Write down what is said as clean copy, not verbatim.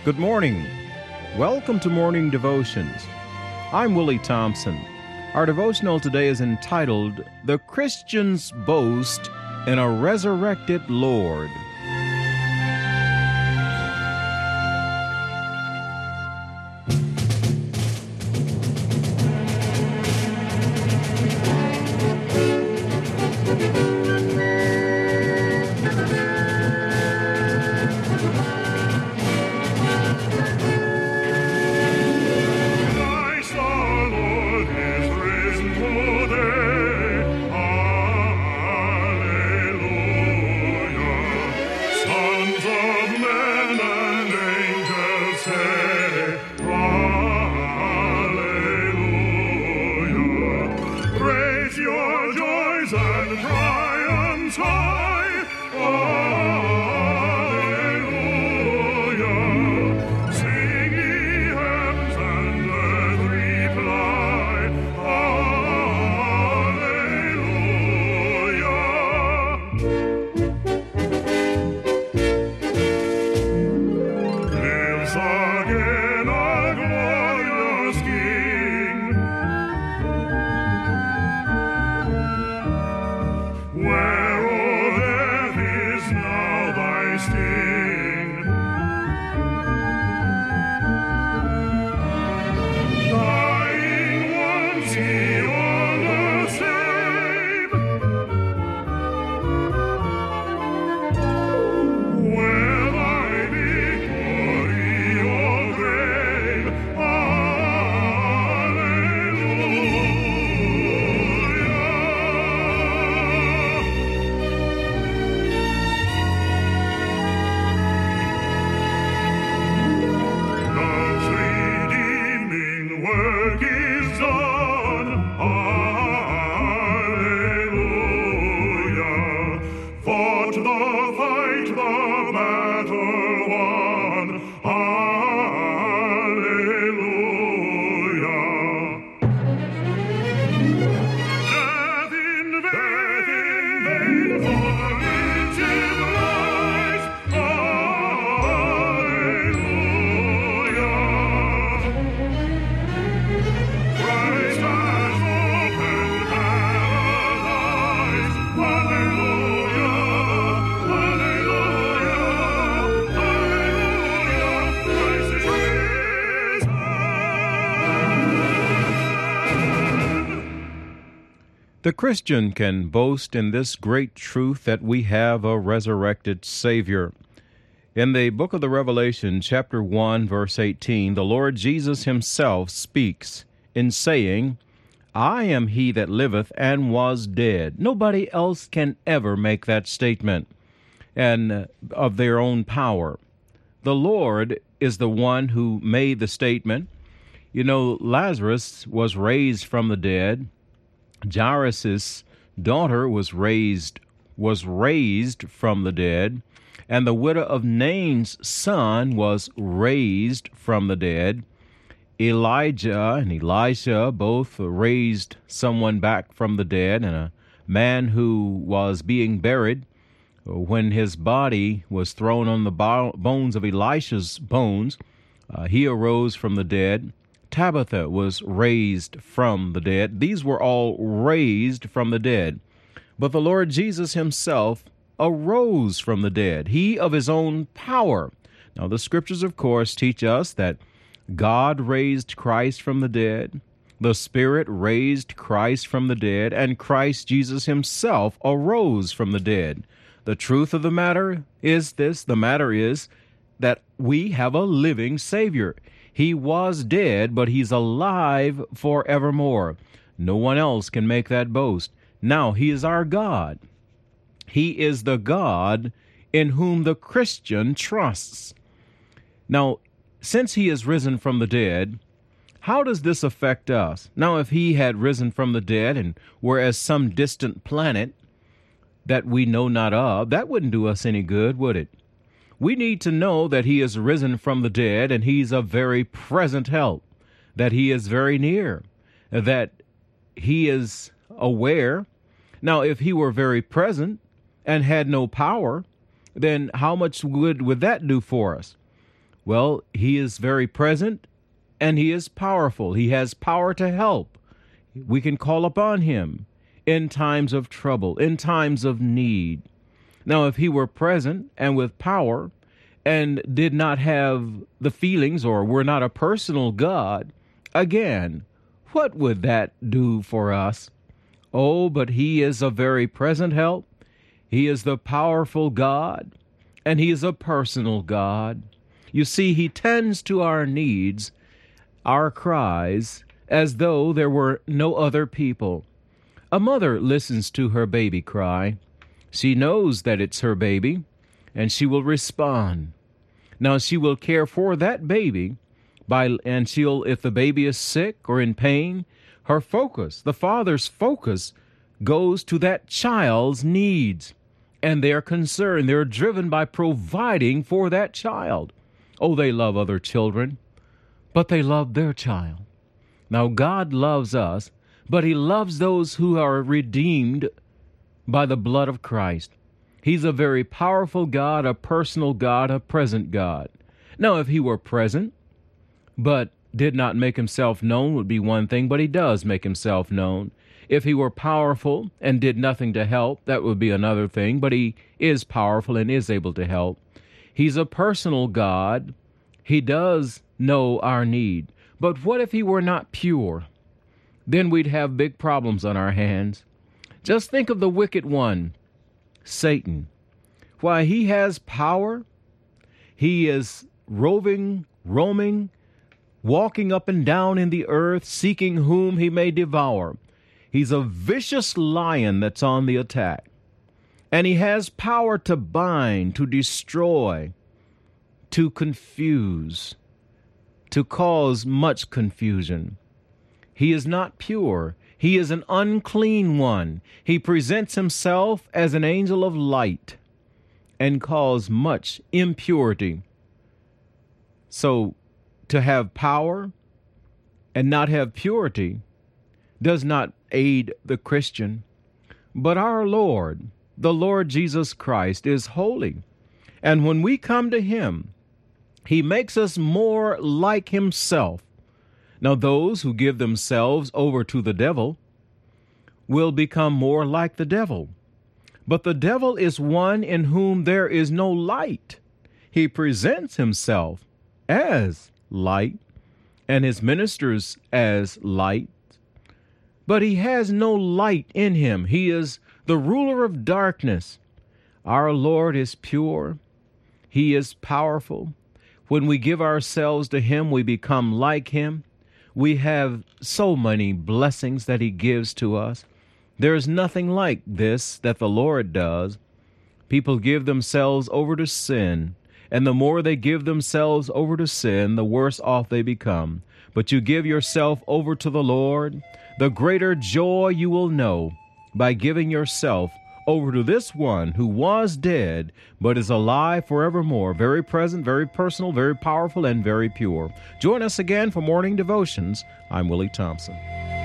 Good morning. Welcome to Morning Devotions. I'm Willie Thompson. Our devotional today is entitled, The Christian's Boast in a Resurrected Lord. Your joys and triumphs high, Alleluia. Sing ye heavens and earth reply, Alleluia. Lives again our glorious King, where, O death, is now thy sting? Dying once he on the same, where thy victory, O grave, Love's redeeming work is done, Alleluia. Fought the fight, the battle won, Alleluia. Death in vain for victim lies, Alleluia. Christ has opened paradise, Alleluia, Alleluia, Alleluia. Christ is risen. The Christian can boast in this great truth that we have a resurrected Savior. In the book of the Revelation, chapter 1, verse 18, the Lord Jesus himself speaks in saying, I am he that liveth and was dead. Nobody else can ever make that statement, and of their own power. The Lord is the one who made the statement. You know, Lazarus was raised from the dead. Jairus' daughter was raised from the dead, and the widow of Nain's son was raised from the dead. Elijah and Elisha both raised someone back from the dead, and a man who was being buried, when his body was thrown on the bones of Elisha's bones, he arose from the dead. Tabitha was raised from the dead. These were all raised from the dead. But the Lord Jesus himself arose from the dead, he of his own power. Now, the scriptures, of course, teach us that God raised Christ from the dead, the Spirit raised Christ from the dead, and Christ Jesus himself arose from the dead. The truth of the matter is this: the matter is that we have a living Savior. He was dead, but he's alive forevermore. No one else can make that boast. Now, he is our God. He is the God in whom the Christian trusts. Now, since he is risen from the dead, how does this affect us? Now, if he had risen from the dead and were as some distant planet that we know not of, that wouldn't do us any good, would it? We need to know that he is risen from the dead and he's a very present help, that he is very near, that he is aware. Now, if he were very present and had no power, then how much good would that do for us? Well, he is very present and he is powerful. He has power to help. We can call upon him in times of trouble, in times of need. Now, if he were present and with power and did not have the feelings or were not a personal God, again, what would that do for us? Oh, but he is a very present help. He is the powerful God, and he is a personal God. You see, he tends to our needs, our cries, as though there were no other people. A mother listens to her baby cry. She knows that it's her baby, and she will respond. Now, she will care for that baby, and she'll, if the baby is sick or in pain, her focus, the father's focus, goes to that child's needs. And they're concerned, they're driven by providing for that child. Oh, they love other children, but they love their child. Now, God loves us, but he loves those who are redeemed by the blood of Christ. He's a very powerful God, a personal God, a present God. Now, if he were present, but did not make himself known would be one thing, but he does make himself known. If he were powerful and did nothing to help, that would be another thing, but he is powerful and is able to help. He's a personal God. He does know our need. But what if he were not pure? Then we'd have big problems on our hands. Just think of the wicked one, Satan. Why, he has power. He is roaming, walking up and down in the earth, seeking whom he may devour. He's a vicious lion that's on the attack. And he has power to bind, to destroy, to confuse, to cause much confusion. He is not pure. He is an unclean one. He presents himself as an angel of light and cause much impurity. So, to have power and not have purity does not aid the Christian. But our Lord, the Lord Jesus Christ, is holy. And when we come to him, he makes us more like himself. Now, those who give themselves over to the devil will become more like the devil. But the devil is one in whom there is no light. He presents himself as light and his ministers as light. But he has no light in him. He is the ruler of darkness. Our Lord is pure. He is powerful. When we give ourselves to him, we become like him. We have so many blessings that he gives to us. There is nothing like this that the Lord does. People give themselves over to sin, and the more they give themselves over to sin, the worse off they become. But you give yourself over to the Lord, the greater joy you will know by giving yourself over to this one who was dead but is alive forevermore, very present, very personal, very powerful, and very pure. Join us again for Morning Devotions. I'm Willie Thompson.